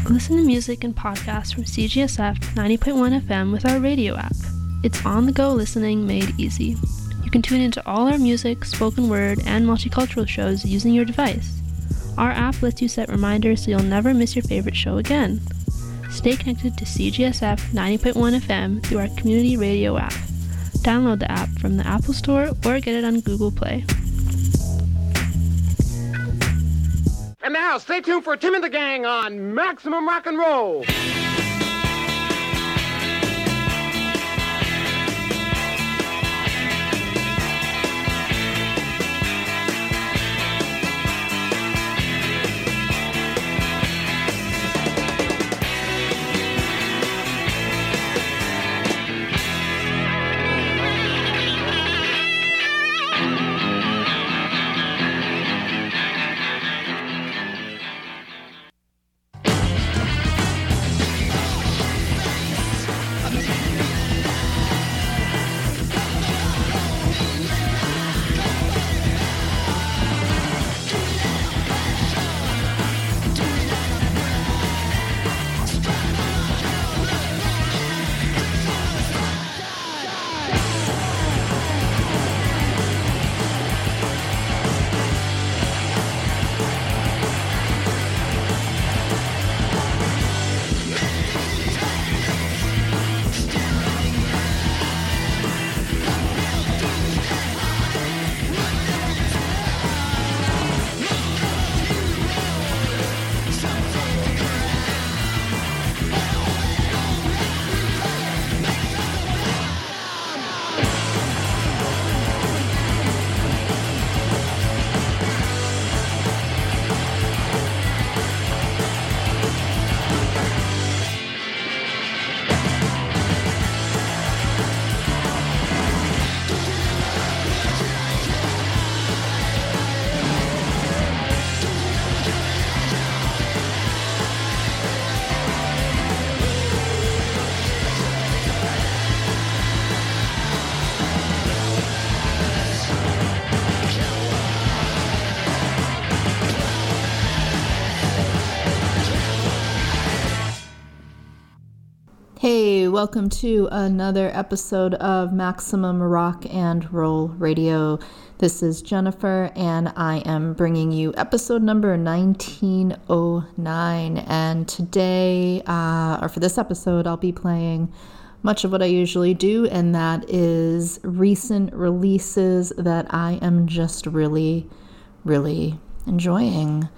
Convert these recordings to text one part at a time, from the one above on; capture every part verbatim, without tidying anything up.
Listen to music and podcasts from C G S F ninety point one F M with our radio app. It's on-the-go listening made easy. You can tune into all our music, spoken word, and multicultural shows using your device. Our app lets you set reminders so you'll never miss your favorite show again. Stay connected to C G S F ninety point one F M through our community radio app. Download the app from the Apple Store or get it on Google Play. And now, stay tuned for Tim and the Gang on Maximum Rock and Roll. Hey, welcome to another episode of Maximum Rock and Roll Radio. This is Jennifer, and I am bringing you episode number nineteen oh nine. And today, uh, or for this episode, I'll be playing much of what I usually do, and that is recent releases that I am just really, really enjoying.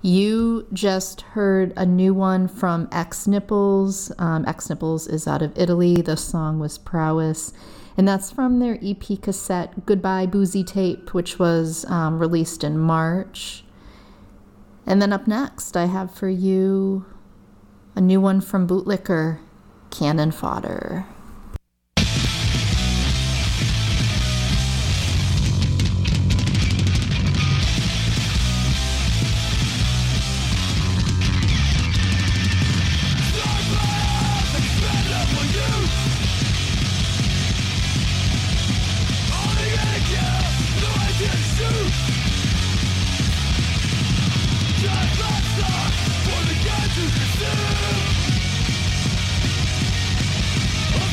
You just heard a new one from X Nipples. Um, X Nipples is out of Italy. The song was Prowess, and that's from their E P cassette Goodbye Boozy Tape, which was um, released in March. And then up next, I have for you a new one from Bootlicker, Cannon Fodder. For the guys who consume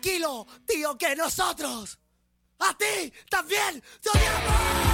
tranquilo, tío, que nosotros a ti también te odiamos.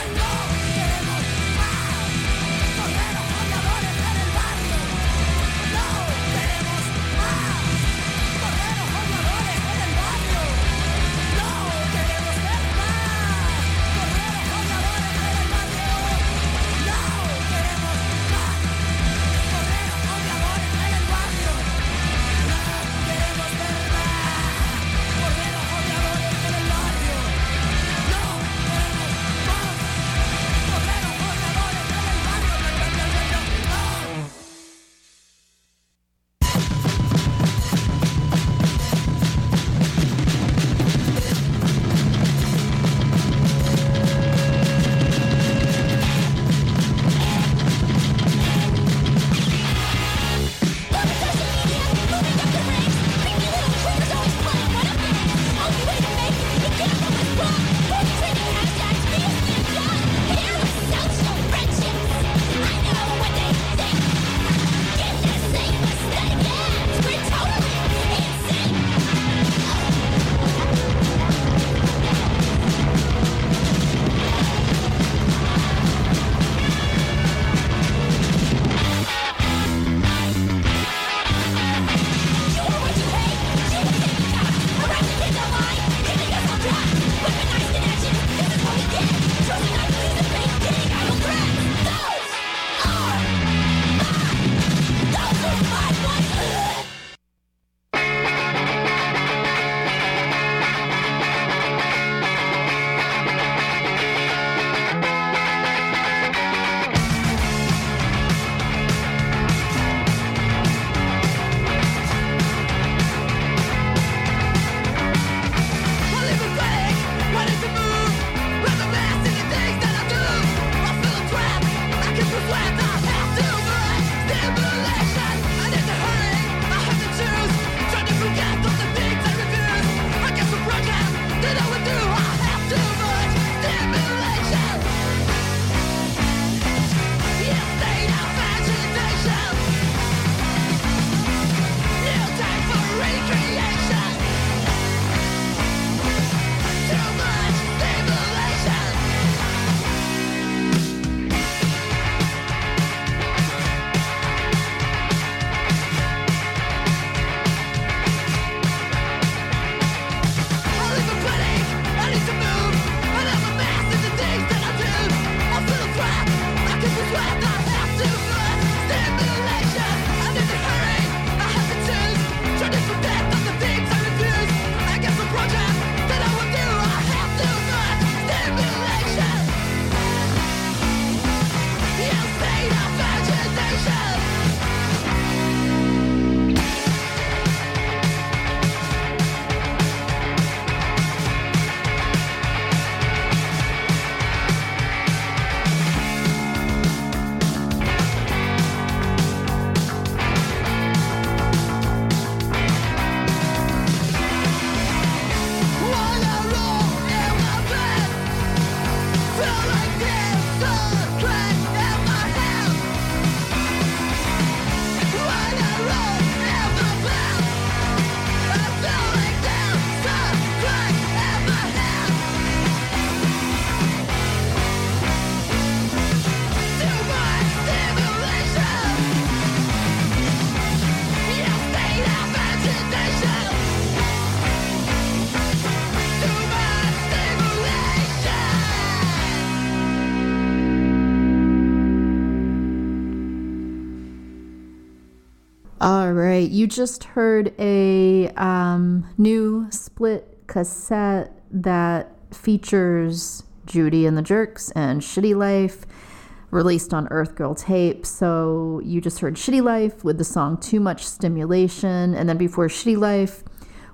All right, you just heard a um, new split cassette that features Judy and the Jerks and Shitty Life, released on Earth Girl Tape. So you just heard Shitty Life with the song Too Much Stimulation, and then before Shitty Life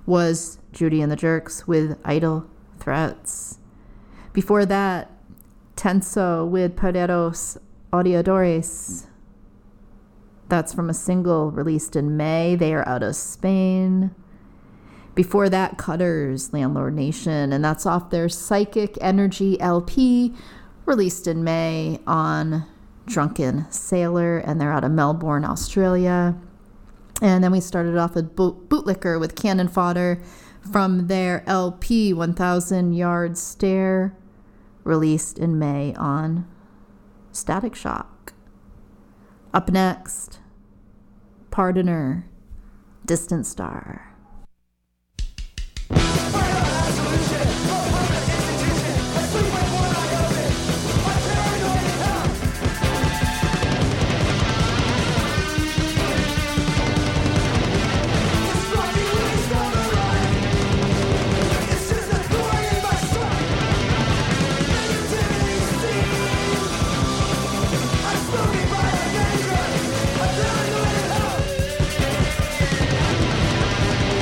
was Judy and the Jerks with Idle Threats. Before that, Tenso with Perderos Odiadores. That's from a single released in May. They are out of Spain. Before that, Cutters, Landlord Nation, and that's off their Psychic Energy L P, released in May on Drunken Sailor, and they're out of Melbourne, Australia. And then we started off with Boot- Bootlicker with Cannon Fodder from their L P one thousand Yard Stare, released in May on Static Shock. Up next, Pardoner, Distant Star. I'm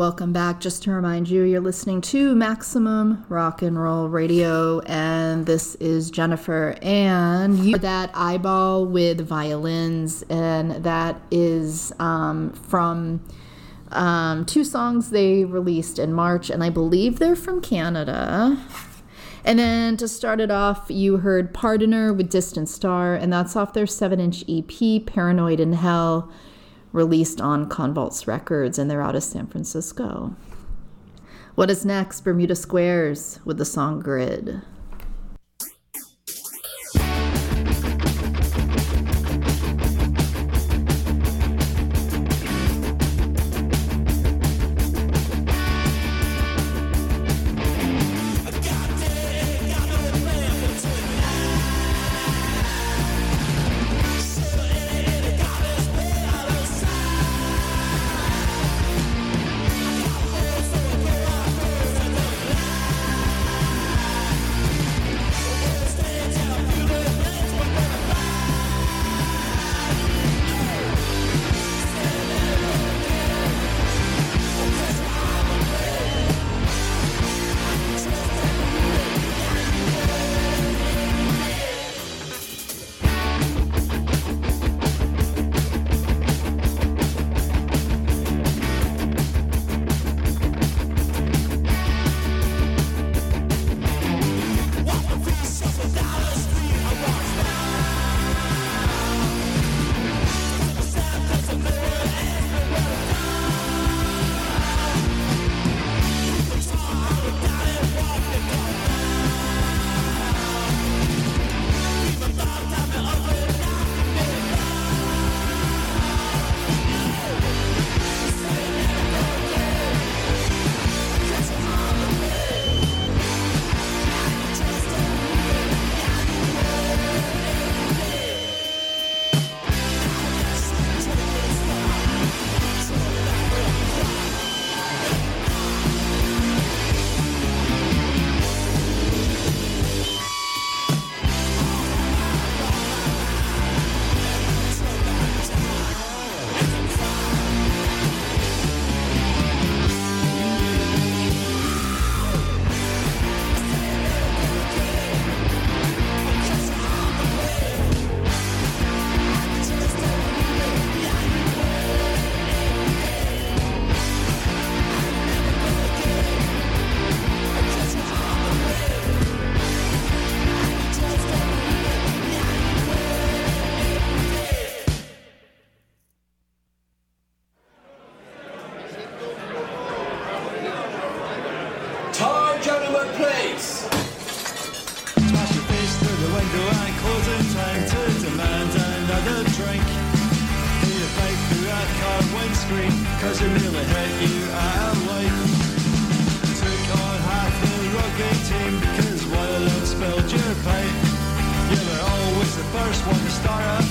welcome back. Just to remind you, you're listening to Maximum Rock and Roll Radio, and this is Jennifer. And you heard that Eyeball with violins, and that is um, from um, two songs they released in March, and I believe they're from Canada. And then to start it off, you heard Pardoner with Distant Star, and that's off their seven-inch E P, Paranoid in Hell, released on Convulse Records, and they're out of San Francisco. What is next? Bermuda Squares with the song Grid. Cause it nearly hit you out of life. Took on half the rugby team because one of them spilled your pipe. You were always the first one to start